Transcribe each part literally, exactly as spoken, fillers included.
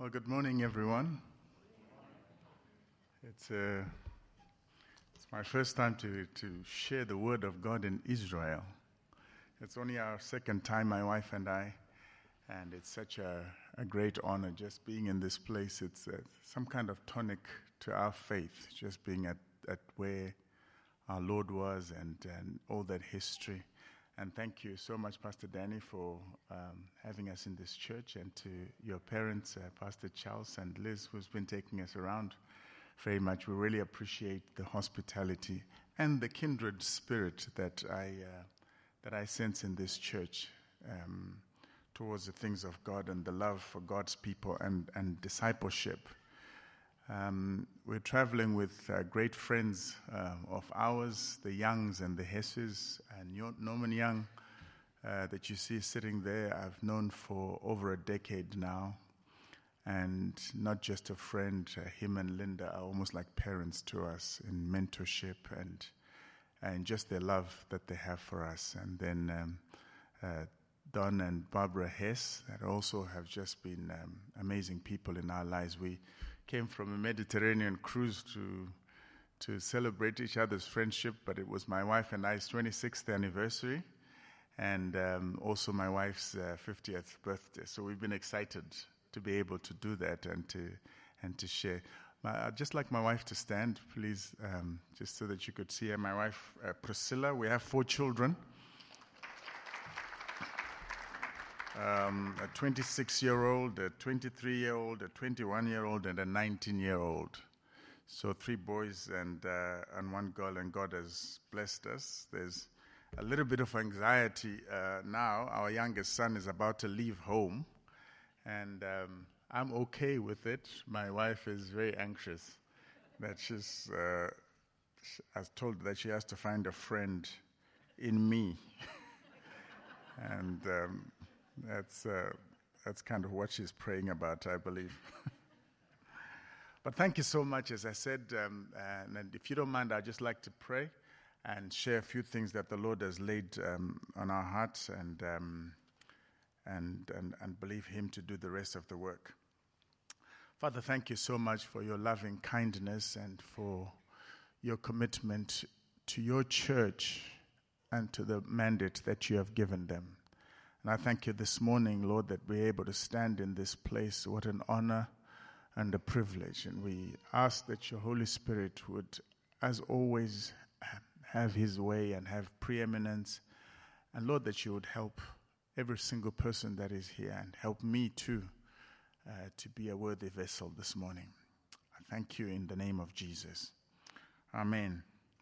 Well, good morning, everyone. It's, uh, it's my first time to, to share the word of God in Israel. It's only our second time, my wife and I, and it's such a, a great honor just being in this place. It's uh, some kind of tonic to our faith, just being at, at where our Lord was and, and all that history. And thank you so much, Pastor Danny, for um, having us in this church, and to your parents, uh, Pastor Charles and Liz, who's been taking us around very much. We really appreciate the hospitality and the kindred spirit that I uh, that I sense in this church um, towards the things of God and the love for God's people and, and discipleship. Um, we're traveling with uh, great friends uh, of ours, the Youngs and the Hesses, and Norman Young uh, that you see sitting there, I've known for over a decade now, and not just a friend. Uh, him and Linda are almost like parents to us in mentorship and and just their love that they have for us. And then um, uh, Don and Barbara Hess that also have just been um, amazing people in our lives. We came from a Mediterranean cruise to to celebrate each other's friendship, but it was my wife and I's twenty-sixth anniversary, and um, also my wife's uh, fiftieth birthday. So we've been excited to be able to do that and to and to share. My, I'd just like my wife to stand, please, um, just so that you could see her. My wife, uh, Priscilla. We have four children. Um, a twenty-six-year-old, a twenty-three-year-old, a twenty-one-year-old, and a nineteen-year-old. So three boys and uh, and one girl, and God has blessed us. There's a little bit of anxiety uh, now. Our youngest son is about to leave home, and um, I'm okay with it. My wife is very anxious that she's, uh, she, I was told that she has to find a friend in me. and... Um, That's uh, that's kind of what she's praying about, I believe. But thank you so much, as I said. Um, and, and if you don't mind, I'd just like to pray and share a few things that the Lord has laid um, on our hearts, and, um, and and and believe Him to do the rest of the work. Father, thank you so much for your loving kindness and for your commitment to your church and to the mandate that you have given them. And I thank you this morning, Lord, that we're able to stand in this place. What an honor and a privilege. And we ask that your Holy Spirit would, as always, have his way and have preeminence. And Lord, that you would help every single person that is here, and help me too uh, to be a worthy vessel this morning. I thank you in the name of Jesus. Amen.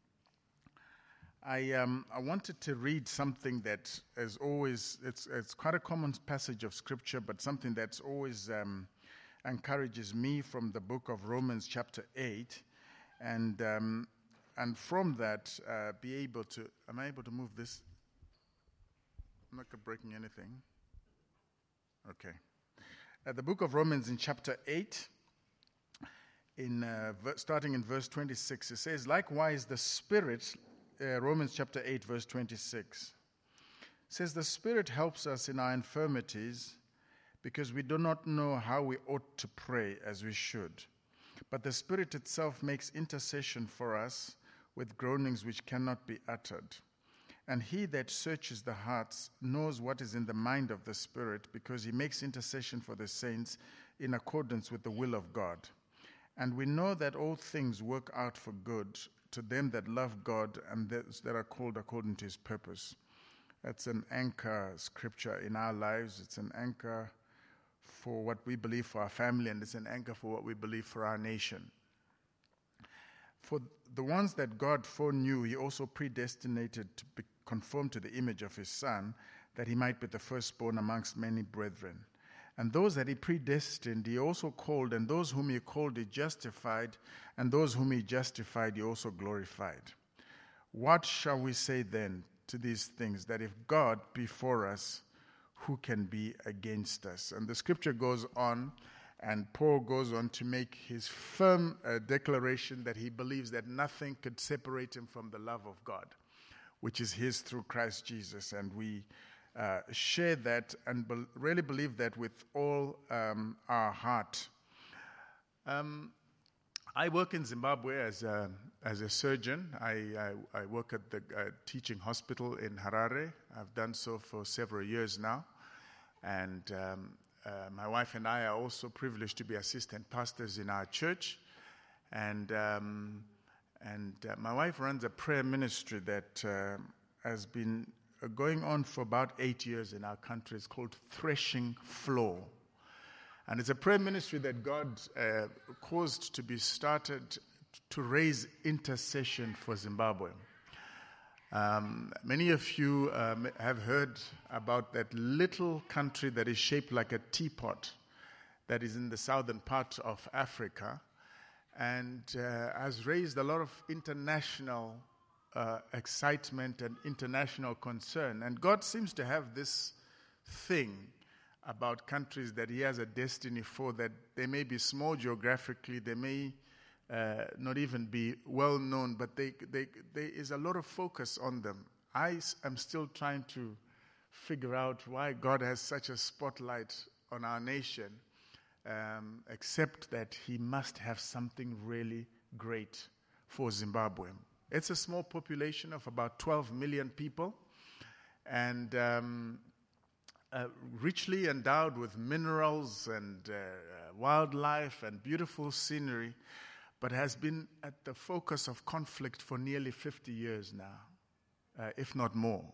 I um, I wanted to read something that is always, it's it's quite a common passage of Scripture, but something that's always um, encourages me, from the book of Romans chapter eight, and um, and from that uh, be able to, am I able to move this? I'm not breaking anything. Okay. Uh, the book of Romans in chapter eight, in uh, ver- starting in verse twenty-six, it says, "Likewise the Spirit," Uh, Romans chapter eight, verse twenty-six, says, "The Spirit helps us in our infirmities, because we do not know how we ought to pray as we should. But the Spirit itself makes intercession for us with groanings which cannot be uttered. And he that searches the hearts knows what is in the mind of the Spirit, because he makes intercession for the saints in accordance with the will of God. And we know that all things work out for good to them that love God and those that are called according to his purpose." That's an anchor scripture in our lives. It's an anchor for what we believe for our family, and it's an anchor for what we believe for our nation. "For the ones that God foreknew, he also predestinated to be conformed to the image of his Son, that he might be the firstborn amongst many brethren. And those that he predestined, he also called, and those whom he called, he justified, and those whom he justified, he also glorified. What shall we say then to these things? That if God be for us, who can be against us?" And the scripture goes on, and Paul goes on to make his firm uh, declaration that he believes that nothing could separate him from the love of God, which is his through Christ Jesus. And we Uh, share that and be- really believe that with all um, our heart, Um, I work in Zimbabwe as a, as a surgeon. I, I, I work at the uh, teaching hospital in Harare. I've done so for several years now. And um, uh, my wife and I are also privileged to be assistant pastors in our church. And, um, and uh, my wife runs a prayer ministry that uh, has been going on for about eight years in our country. It's called Threshing Floor. And it's a prayer ministry that God uh, caused to be started to raise intercession for Zimbabwe. Um, many of you um, have heard about that little country that is shaped like a teapot that is in the southern part of Africa and uh, has raised a lot of international uh, excitement and international concern. And God seems to have this thing about countries that he has a destiny for, that they may be small geographically, they may uh, not even be well known, but they, they, there is a lot of focus on them. I am still trying to figure out why God has such a spotlight on our nation, um, except that he must have something really great for Zimbabwe. It's a small population of about twelve million people, and um, Uh, richly endowed with minerals and uh, uh, wildlife and beautiful scenery, but has been at the focus of conflict for nearly fifty years now, uh, if not more.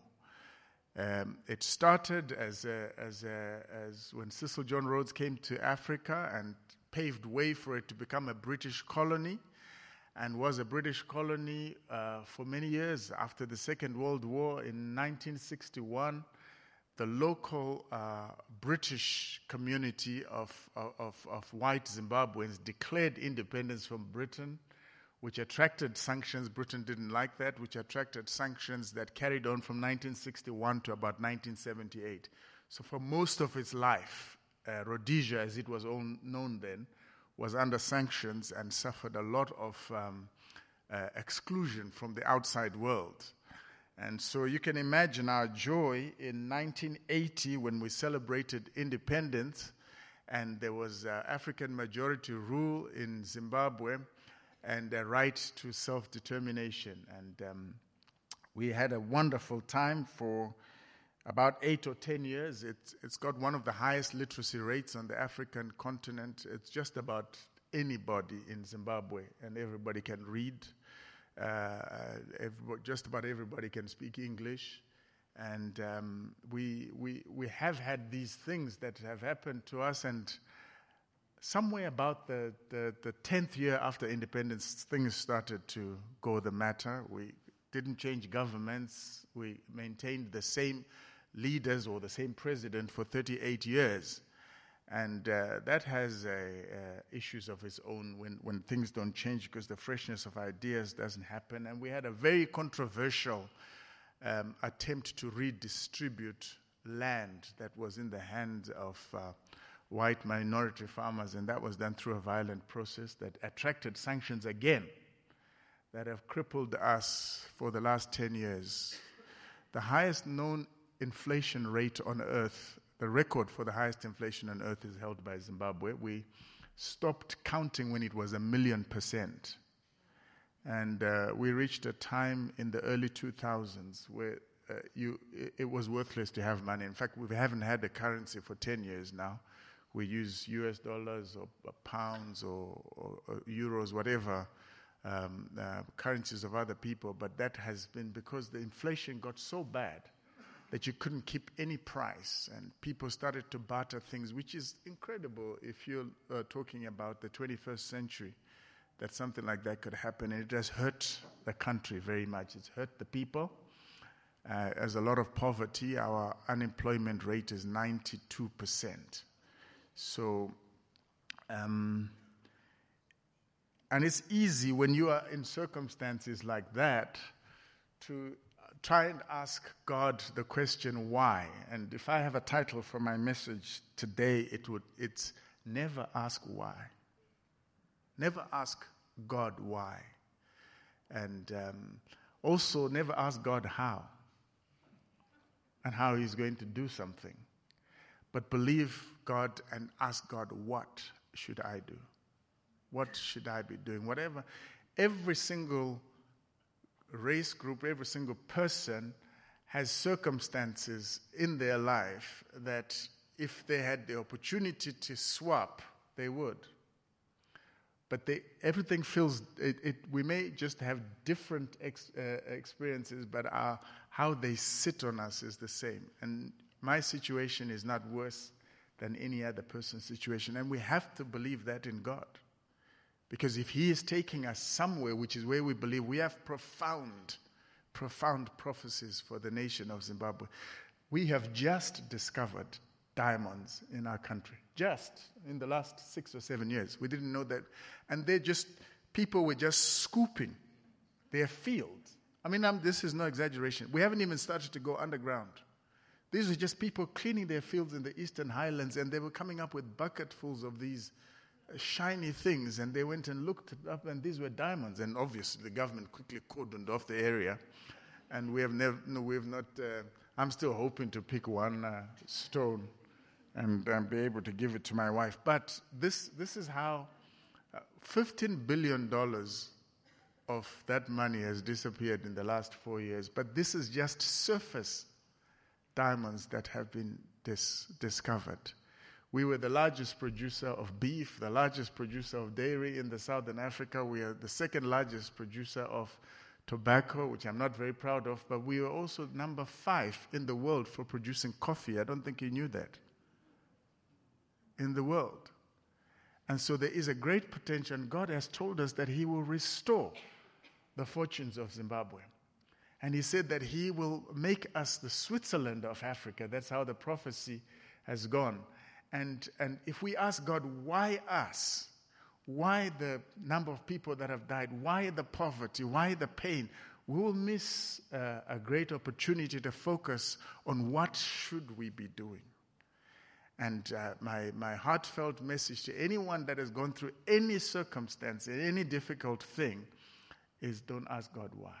Um, it started as, a, as, a, as when Cecil John Rhodes came to Africa and paved way for it to become a British colony, and was a British colony uh, for many years. After the Second World War in nineteen sixty-one, the local uh, British community of, of, of white Zimbabweans declared independence from Britain, which attracted sanctions. Britain didn't like that, which attracted sanctions that carried on from nineteen sixty-one to about nineteen seventy-eight. So for most of its life, uh, Rhodesia, as it was all known then, was under sanctions and suffered a lot of um, uh, exclusion from the outside world. And so you can imagine our joy in nineteen eighty when we celebrated independence and there was uh, African majority rule in Zimbabwe and a right to self-determination. And um, we had a wonderful time for about eight or ten years. It's, it's got one of the highest literacy rates on the African continent. It's just about anybody in Zimbabwe, and everybody can read. Uh, everybody, just about everybody can speak English, and um, we we we have had these things that have happened to us. And somewhere about the, the, the tenth year after independence, things started to go the matter. We didn't change governments. We maintained the same leaders or the same president for thirty-eight years. And uh, that has uh, uh, issues of its own when, when things don't change, because the freshness of ideas doesn't happen. And we had a very controversial um, attempt to redistribute land that was in the hands of uh, white minority farmers, and that was done through a violent process that attracted sanctions again that have crippled us for the last ten years. The highest known inflation rate on earth, the record for the highest inflation on earth, is held by Zimbabwe. We stopped counting when it was a million percent. And uh, we reached a time in the early two thousands where uh, you, it, it was worthless to have money. In fact, we haven't had a currency for ten years now. We use U S dollars or, or pounds or, or, or euros, whatever, um, uh, currencies of other people. But that has been because the inflation got so bad that you couldn't keep any price, and people started to barter things, which is incredible if you're uh, talking about the twenty-first century, that something like that could happen. And it has hurt the country very much. It's hurt the people. Uh, there's a lot of poverty. Our unemployment rate is ninety-two percent. So, um, and it's easy when you are in circumstances like that to try and ask God the question, why? And if I have a title for my message today, it would it's never ask why. Never ask God why. And um, also never ask God how and how he's going to do something. But believe God and ask God, what should I do? What should I be doing? Whatever. Every single race group, every single person has circumstances in their life that if they had the opportunity to swap, they would. But they, everything feels, it, it, we may just have different ex, uh, experiences, but our, how they sit on us is the same. And my situation is not worse than any other person's situation. And we have to believe that in God. Because if He is taking us somewhere, which is where we believe, we have profound, profound prophecies for the nation of Zimbabwe. We have just discovered diamonds in our country. Just in the last six or seven years. We didn't know that. And they're just, people were just scooping their fields. I mean, I'm, this is no exaggeration. We haven't even started to go underground. These were just people cleaning their fields in the Eastern Highlands, and they were coming up with bucketfuls of these shiny things, and they went and looked up, and these were diamonds. And obviously, the government quickly cordoned off the area, and we have never, no, we have not. Uh, I'm still hoping to pick one uh, stone and um, be able to give it to my wife. But this, this is how uh, fifteen billion dollars of that money has disappeared in the last four years. But this is just surface diamonds that have been dis- discovered. We were the largest producer of beef, the largest producer of dairy in the Southern Africa. We are the second largest producer of tobacco, which I'm not very proud of, but we were also number five in the world for producing coffee. I don't think you knew that. In the world. And so there is a great potential, and God has told us that He will restore the fortunes of Zimbabwe. And He said that He will make us the Switzerland of Africa. That's how the prophecy has gone. And, and if we ask God, why us? Why the number of people that have died? Why the poverty? Why the pain? We will miss uh, a great opportunity to focus on what should we be doing. And uh, my, my heartfelt message to anyone that has gone through any circumstance, any difficult thing, is don't ask God why.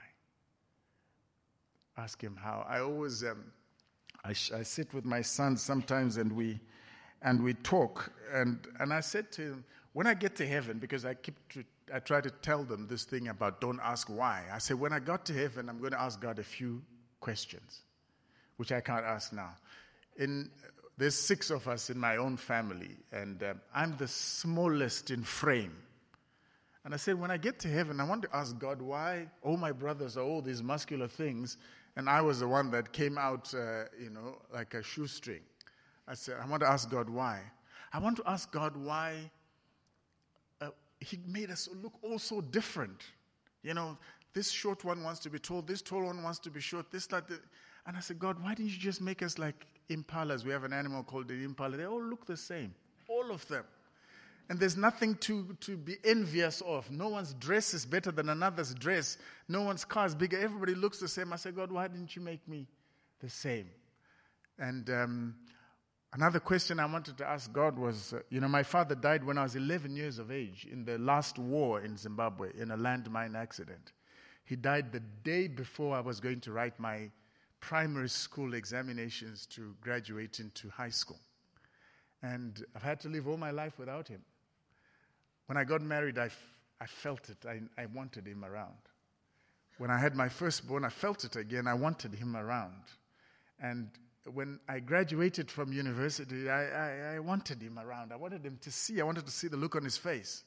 Ask Him how. I always, um, I, sh- I sit with my sons sometimes, and we, and we talk. And and I said to him, when I get to heaven, because I keep, to, I try to tell them this thing about don't ask why. I said, when I got to heaven, I'm going to ask God a few questions, which I can't ask now. In There's six of us in my own family, and um, I'm the smallest in frame. And I said, when I get to heaven, I want to ask God why all my brothers are all these muscular things, and I was the one that came out, uh, you know, like a shoestring. I said, I want to ask God why. I want to ask God why uh, He made us look all so different. You know, this short one wants to be tall, this tall one wants to be short, this, that, that. And I said, God, why didn't you just make us like impalas? We have an animal called an impala. They all look the same, all of them. And there's nothing to, to be envious of. No one's dress is better than another's dress. No one's car is bigger. Everybody looks the same. I said, God, why didn't you make me the same? And um, another question I wanted to ask God was, uh, you know, my father died when I was eleven years of age in the last war in Zimbabwe in a landmine accident. He died the day before I was going to write my primary school examinations to graduate into high school. And I've had to live all my life without him. When I got married, I, f- I felt it. I, I wanted him around. When I had my firstborn, I felt it again. I wanted him around. And when I graduated from university, I, I, I wanted him around. I wanted him to see. I wanted to see the look on his face.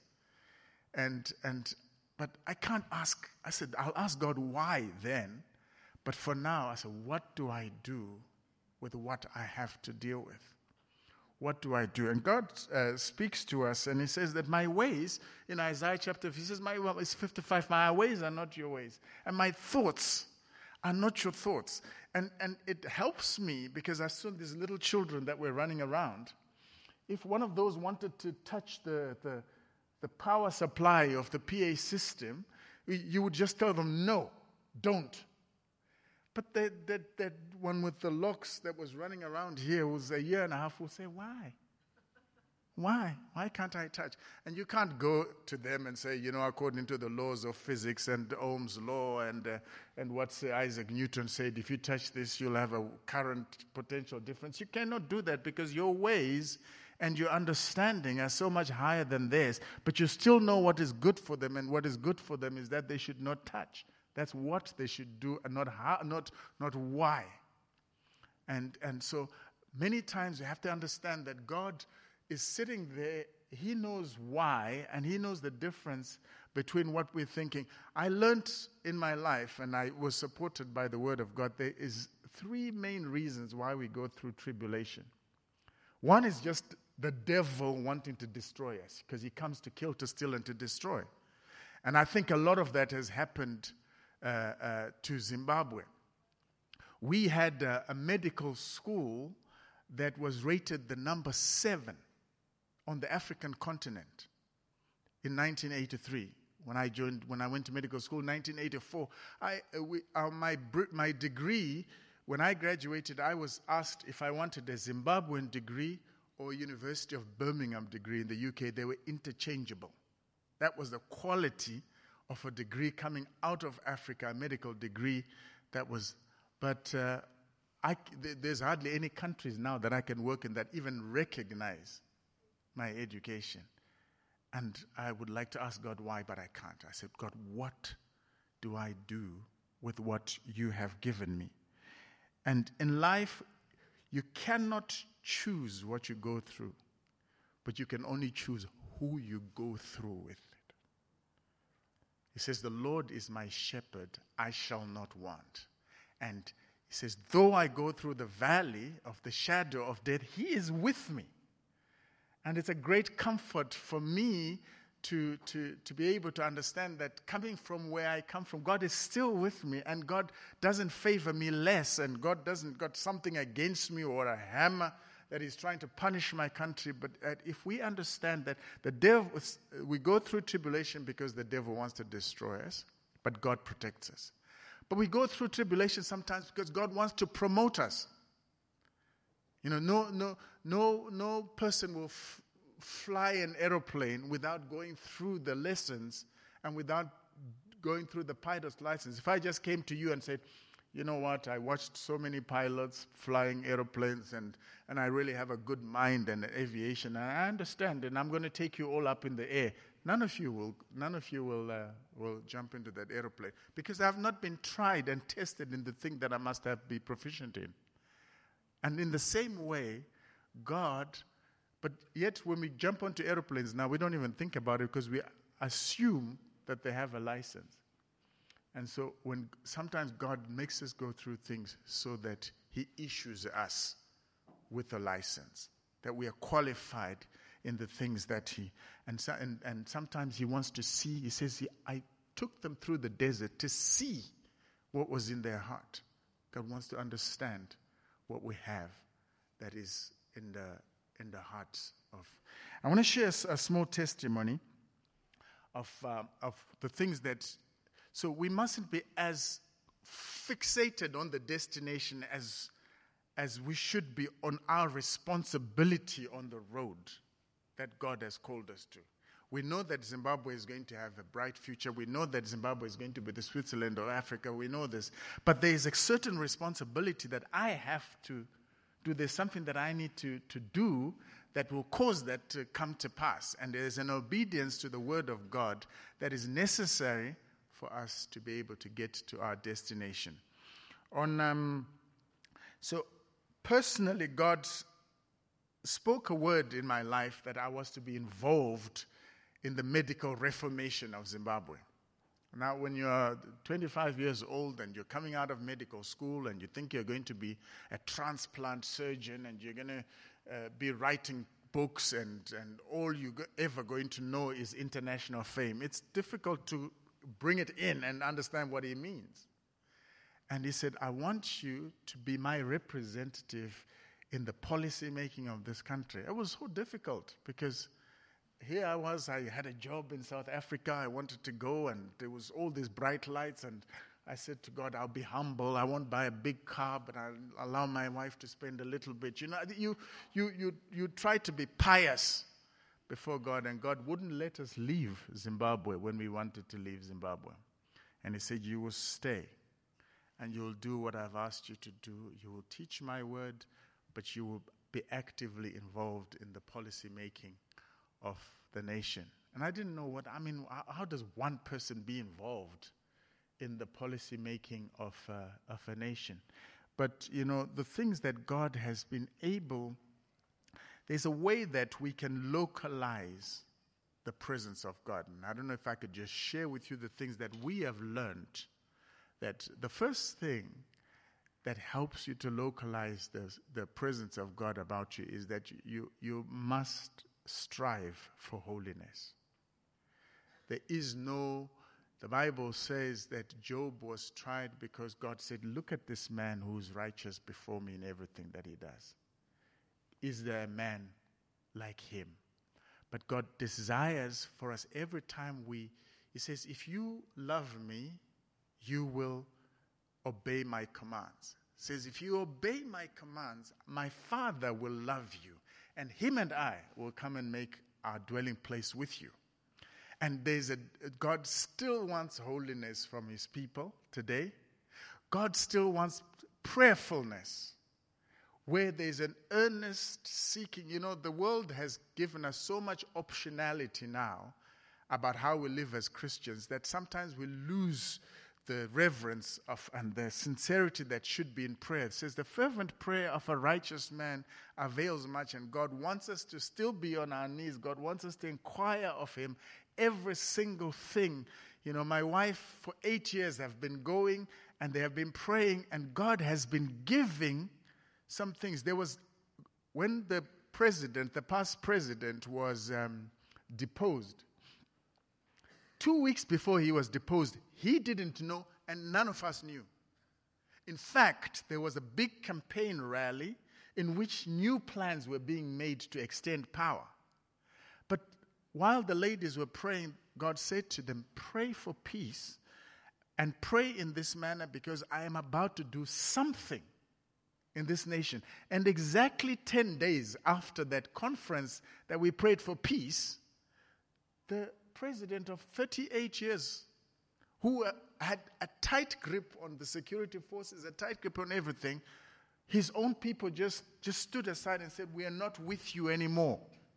And and but I can't ask. I said, I'll ask God why then. But for now, I said, what do I do with what I have to deal with? What do I do? And God uh, speaks to us, and He says that my ways, in Isaiah chapter, He says, my ways, fifty-five, my ways are not your ways, and my thoughts are not your thoughts. And and it helps me because I saw these little children that were running around. If one of those wanted to touch the, the, the power supply of the P A system, you would just tell them, no, don't. But that, that, that one with the locks that was running around here was a year and a half will say, why? Why? Why can't I touch? And you can't go to them and say, you know, according to the laws of physics and Ohm's law and uh, and what uh, Isaac Newton said, if you touch this, you'll have a current potential difference. You cannot do that because your ways and your understanding are so much higher than theirs, but you still know what is good for them, and what is good for them is that they should not touch. That's what they should do, and not how, not not why. And and so many times we have to understand that God is sitting there. He knows why, and He knows the difference between what we're thinking. I learned in my life, and I was supported by the Word of God, there is three main reasons why we go through tribulation. One is just the devil wanting to destroy us, because he comes to kill, to steal, and to destroy. And I think a lot of that has happened uh, uh, to Zimbabwe. We had uh, a medical school that was rated the number seven on the African continent in nineteen eighty-three. When I joined, when I went to medical school in nineteen eighty-four, I, uh, we, uh, my, my degree, when I graduated, I was asked if I wanted a Zimbabwean degree or a University of Birmingham degree in the U K. They were interchangeable. That was the quality of a degree coming out of Africa, a medical degree that was, but uh, I, th- there's hardly any countries now that I can work in that even recognize my education. And I would like to ask God why, but I can't. I said, God, what do I do with what you have given me? And in life, you cannot choose what you go through, but you can only choose who you go through with it. He says, the Lord is my shepherd, I shall not want. And he says, though I go through the valley of the shadow of death, He is with me. And it's a great comfort for me to, to, to be able to understand that coming from where I come from, God is still with me, and God doesn't favor me less, and God doesn't got something against me or a hammer that He's trying to punish my country. But uh, if we understand that the devil, we go through tribulation because the devil wants to destroy us, but God protects us. But we go through tribulation sometimes because God wants to promote us. You know, no, no, no, no person will f- fly an aeroplane without going through the lessons and without going through the pilot's license. If I just came to you and said, you know what, I watched so many pilots flying aeroplanes, and, and I really have a good mind in aviation, and I understand, and I'm going to take you all up in the air. None of you will, none of you will, uh, will jump into that aeroplane, because I have not been tried and tested in the thing that I must have be proficient in. And in the same way, God, but yet when we jump onto airplanes now, we don't even think about it because we assume that they have a license. And so when sometimes God makes us go through things so that He issues us with a license, that we are qualified in the things that He, and, so, and, and sometimes He wants to see, He says, he, I took them through the desert to see what was in their heart. God wants to understand what we have that is in the in the hearts of. I want to share a, a small testimony of uh, of the things that. So we mustn't be as fixated on the destination as as we should be on our responsibility on the road that God has called us to. We know that Zimbabwe is going to have a bright future. We know that Zimbabwe is going to be the Switzerland of Africa. We know this. But there is a certain responsibility that I have to do. There's something that I need to, to do that will cause that to come to pass. And there is an obedience to the Word of God that is necessary for us to be able to get to our destination. On um, so personally, God spoke a word in my life that I was to be involved in the medical reformation of Zimbabwe. Now, when you're twenty-five years old and you're coming out of medical school and you think you're going to be a transplant surgeon and you're going to uh, be writing books and, and all you're ever going to know is international fame, it's difficult to bring it in and understand what it means. And he said, I want you to be my representative in the policy making of this country. It was so difficult because here I was, I had a job in South Africa, I wanted to go, and there was all these bright lights, and I said to God, I'll be humble, I won't buy a big car, but I'll allow my wife to spend a little bit. You know, you, you, you, you try to be pious before God, and God wouldn't let us leave Zimbabwe when we wanted to leave Zimbabwe. And He said, you will stay, and you will do what I've asked you to do. You will teach my word, but you will be actively involved in the policy making of the nation. And I didn't know what, I mean, how, how does one person be involved in the policy making of, uh, of a nation? But, you know, the things that God has been able, there's a way that we can localize the presence of God. And I don't know if I could just share with you the things that we have learned. That the first thing that helps you to localize the, the presence of God about you is that you, you must strive for holiness. There is no, the Bible says that Job was tried because God said, look at this man who's righteous before me in everything that he does. Is there a man like him? But God desires for us every time we, he says, if you love me, you will obey my commands. He says, if you obey my commands, my Father will love you, and him and I will come and make our dwelling place with you. And there's a, God still wants holiness from his people today. God still wants prayerfulness, where there's an earnest seeking. You know, the world has given us so much optionality now about how we live as Christians that sometimes we lose the reverence of and the sincerity that should be in prayer. It says the fervent prayer of a righteous man avails much, and God wants us to still be on our knees. God wants us to inquire of him every single thing. You know, my wife for eight years have been going and they have been praying, and God has been giving some things. There was, when the president, the past president was um, deposed, two weeks before he was deposed, he didn't know, and none of us knew. In fact, there was a big campaign rally in which new plans were being made to extend power. But while the ladies were praying, God said to them, pray for peace and pray in this manner because I am about to do something in this nation. And exactly ten days after that conference that we prayed for peace, the president of thirty-eight years, who uh, had a tight grip on the security forces, a tight grip on everything, his own people just, just stood aside and said, we are not with you anymore.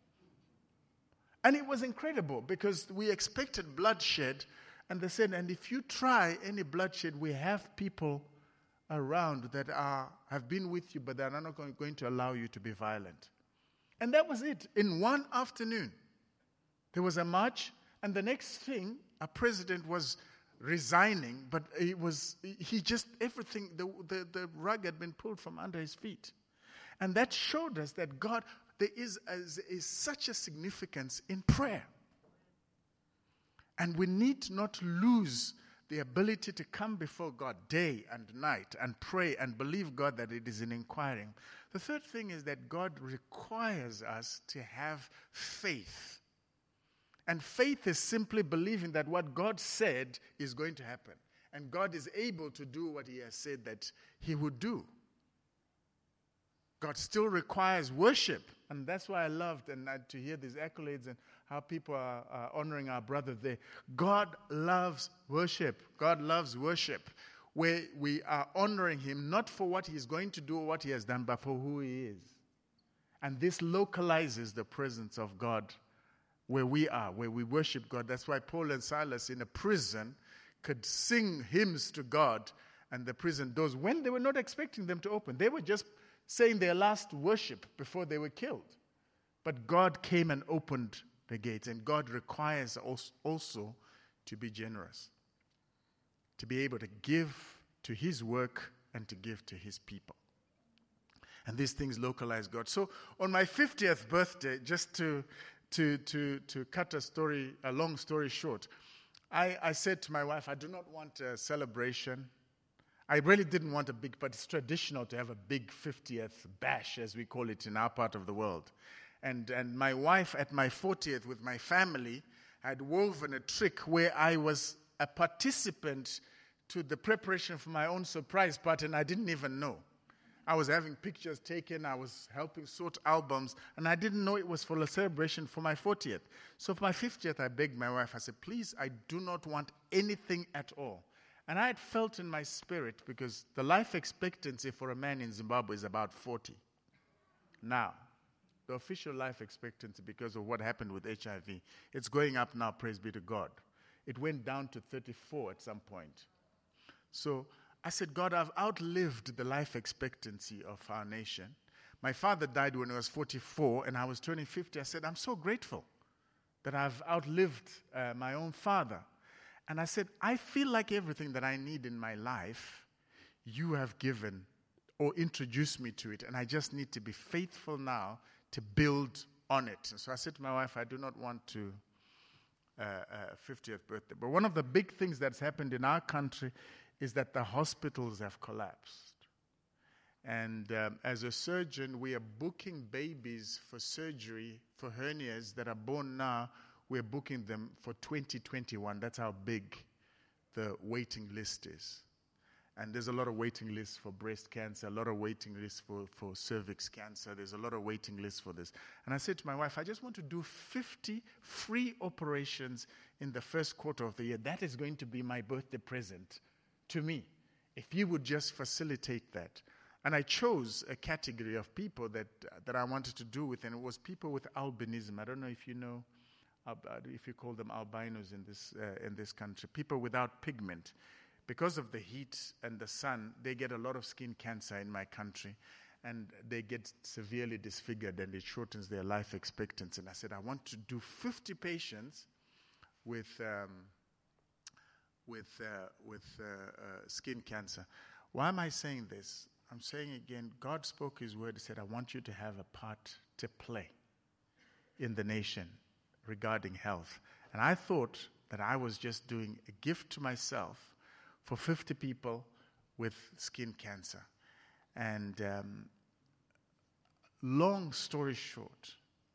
And it was incredible because we expected bloodshed, and they said, and if you try any bloodshed, we have people around that are have been with you, but they are not going, going to allow you to be violent. And that was it. In one afternoon, there was a march, and the next thing, a president was resigning, but it was he just everything the, the the rug had been pulled from under his feet, and that showed us that God there is is, is such a significance in prayer, and we need not lose the ability to come before God day and night and pray and believe God that it is in inquiring. The third thing is that God requires us to have faith. And faith is simply believing that what God said is going to happen. And God is able to do what he has said that he would do. God still requires worship. And that's why I loved and uh, to hear these accolades and how people are uh, honoring our brother there. God loves worship. God loves worship, where we are honoring him not for what he's going to do or what he has done, but for who he is. And this localizes the presence of God where we are, where we worship God. That's why Paul and Silas in a prison could sing hymns to God, and the prison doors, when they were not expecting them to open. They were just saying their last worship before they were killed. But God came and opened the gates, and God requires us also to be generous, to be able to give to his work and to give to his people. And these things localize God. So on my fiftieth birthday, just to to to to cut a story, a long story short, I, I said to my wife, I do not want a celebration. I really didn't want a big, but it's traditional to have a big fiftieth bash, as we call it in our part of the world. And and my wife at my fortieth with my family had woven a trick where I was a participant to the preparation for my own surprise party, and I didn't even know. I was having pictures taken, I was helping sort albums, and I didn't know it was for a celebration for my fortieth. So for my fiftieth, I begged my wife, I said, please, I do not want anything at all. And I had felt in my spirit, because the life expectancy for a man in Zimbabwe is about forty. now, the official life expectancy, because of what happened with H I V, it's going up now, praise be to God. It went down to thirty-four at some point. So I said, God, I've outlived the life expectancy of our nation. My father died when he was forty-four, and I was turning fifty. I said, I'm so grateful that I've outlived uh, my own father. And I said, I feel like everything that I need in my life, you have given or introduced me to it, and I just need to be faithful now to build on it. And so I said to my wife, I do not want to uh, uh, fiftieth birthday. But one of the big things that's happened in our country is that the hospitals have collapsed. And um, as a surgeon, we are booking babies for surgery for hernias that are born now. We're booking them for twenty twenty-one. That's how big the waiting list is. And there's a lot of waiting lists for breast cancer, a lot of waiting lists for, for cervix cancer. There's a lot of waiting lists for this. And I said to my wife, I just want to do fifty free operations in the first quarter of the year. That is going to be my birthday present to me, if you would just facilitate that. And I chose a category of people that uh, that I wanted to do with, and it was people with albinism. I don't know if you know, uh, if you call them albinos in this uh, in this country. People without pigment. Because of the heat and the sun, they get a lot of skin cancer in my country, and they get severely disfigured, and it shortens their life expectancy. And I said, I want to do fifty patients with um, with uh, with uh, uh, skin cancer. Why am I saying this? I'm saying again, God spoke His word. He said, I want you to have a part to play in the nation regarding health. And I thought that I was just doing a gift to myself for fifty people with skin cancer. And um, long story short,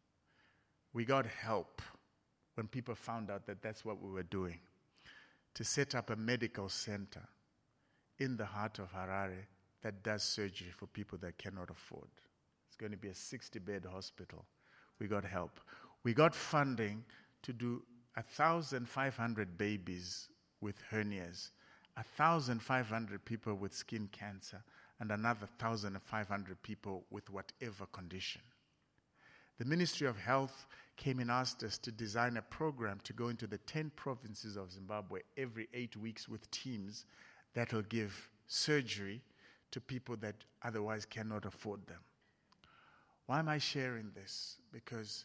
we got help when people found out that that's what we were doing, to set up a medical center in the heart of Harare that does surgery for people that cannot afford. It's going to be a sixty-bed hospital. We got help. We got funding to do one thousand five hundred babies with hernias, one thousand five hundred people with skin cancer, and another one thousand five hundred people with whatever condition. The Ministry of Health came and asked us to design a program to go into the ten provinces of Zimbabwe every eight weeks with teams that will give surgery to people that otherwise cannot afford them. Why am I sharing this? Because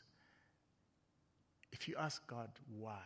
if you ask God why,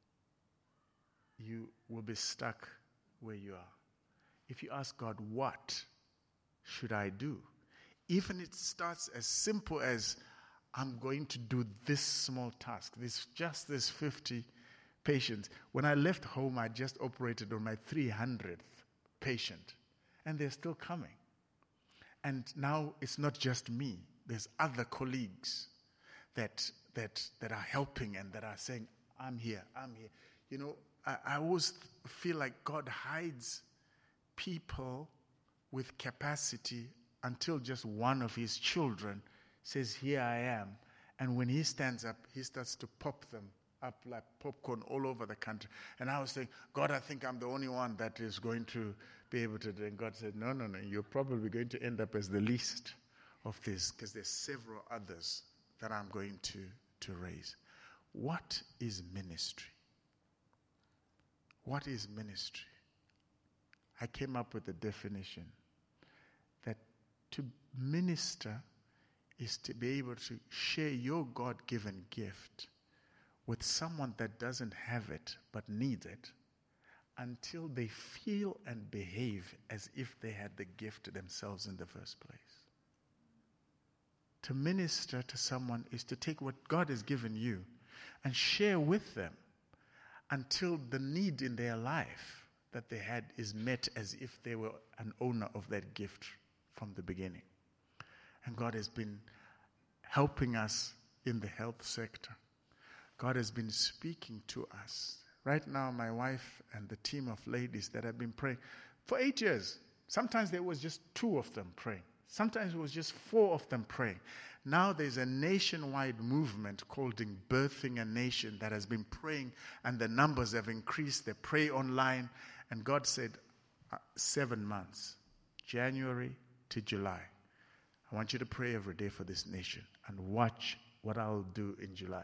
you will be stuck where you are. If you ask God, what should I do? Even it starts as simple as, I'm going to do this small task, this just this fifty patients. When I left home, I just operated on my three hundredth patient, and they're still coming. And now it's not just me. There's other colleagues that that that are helping and that are saying, I'm here, I'm here. You know, I, I always feel like God hides people with capacity until just one of His children says, here I am. And when he stands up, he starts to pop them up like popcorn all over the country. And I was saying, God, I think I'm the only one that is going to be able to do it. And God said, no, no, no, you're probably going to end up as the least of this, because there's several others that I'm going to, to raise. What is ministry? What is ministry? I came up with a definition that to minister is to be able to share your God-given gift with someone that doesn't have it but needs it until they feel and behave as if they had the gift themselves in the first place. To minister to someone is to take what God has given you and share with them until the need in their life that they had is met as if they were an owner of that gift from the beginning. And God has been helping us in the health sector. God has been speaking to us. Right now, my wife and the team of ladies that have been praying for eight years. Sometimes there was just two of them praying. Sometimes it was just four of them praying. Now there's a nationwide movement called Birthing a Nation that has been praying, and the numbers have increased. They pray online, and God said, uh, seven months, January to July, I want you to pray every day for this nation and watch what I'll do in July.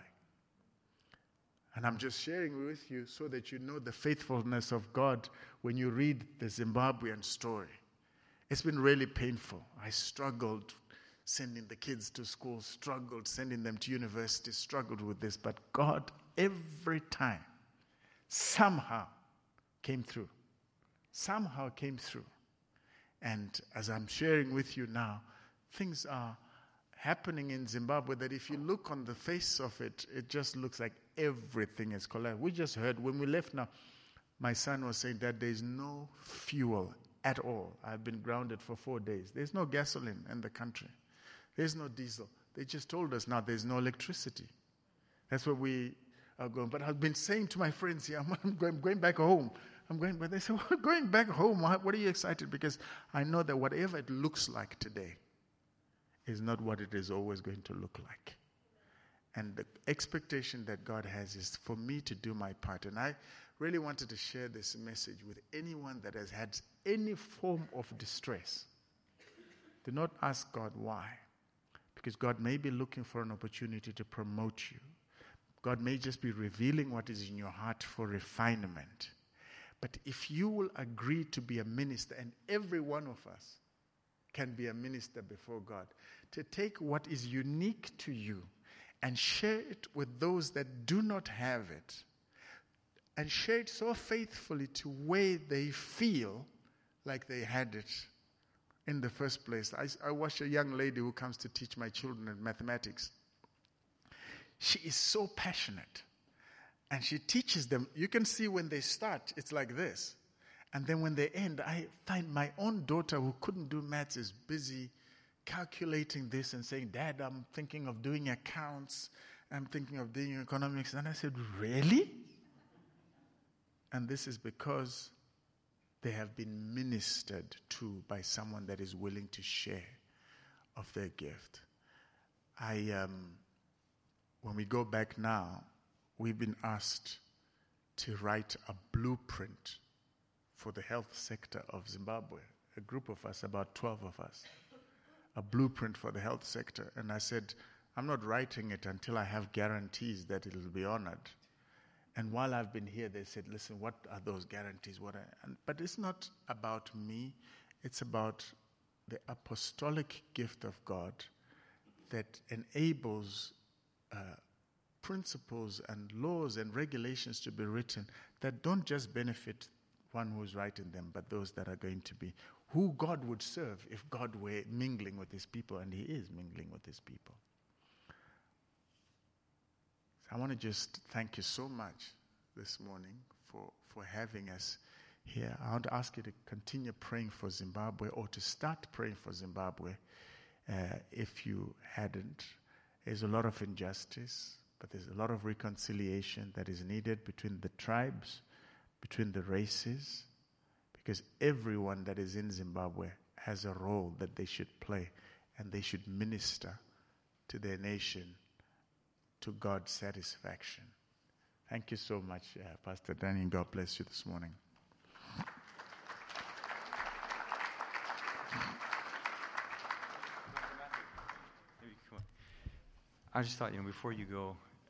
And I'm just sharing with you so that you know the faithfulness of God when you read the Zimbabwean story. It's been really painful. I struggled sending the kids to school, struggled sending them to university, struggled with this. But God, every time, somehow came through. Somehow came through. And as I'm sharing with you now, things are happening in Zimbabwe that if you look on the face of it, it just looks like everything is collapsed. We just heard when we left now, my son was saying that there's no fuel at all. I've been grounded for four days. There's no gasoline in the country. There's no diesel. They just told us now there's no electricity. That's what we are going. But I've been saying to my friends here, I'm going, going back home. I'm going, but they say, well, going back home, what are you excited? Because I know that whatever it looks like today is not what it is always going to look like. And the expectation that God has is for me to do my part. And I really wanted to share this message with anyone that has had any form of distress. Do not ask God why. Because God may be looking for an opportunity to promote you. God may just be revealing what is in your heart for refinement. But if you will agree to be a minister, and every one of us can be a minister before God, to take what is unique to you and share it with those that do not have it, and share it so faithfully to where they feel like they had it in the first place. I, I watch a young lady who comes to teach my children in mathematics. She is so passionate. And she teaches them. You can see when they start, it's like this. And then when they end, I find my own daughter who couldn't do maths is busy calculating this and saying, Dad, I'm thinking of doing accounts. I'm thinking of doing economics. And I said, really? And this is because they have been ministered to by someone that is willing to share of their gift. I, um, when we go back now, we've been asked to write a blueprint for the health sector of Zimbabwe. A group of us, about twelve of us. A blueprint for the health sector. And I said, I'm not writing it until I have guarantees that it will be honored. And while I've been here, they said, listen, what are those guarantees? What are, and, but it's not about me. It's about the apostolic gift of God that enables uh, principles and laws and regulations to be written that don't just benefit one who's writing them, but those that are going to be who God would serve if God were mingling with his people, and he is mingling with his people. So I want to just thank you so much this morning for, for having us here. I want to ask you to continue praying for Zimbabwe, or to start praying for Zimbabwe uh, if you hadn't. There's a lot of injustice, but there's a lot of reconciliation that is needed between the tribes, between the races, because everyone that is in Zimbabwe has a role that they should play, and they should minister to their nation to God's satisfaction. Thank you so much, uh, Pastor Danny, and God bless you this morning. I just thought, you know, before you go,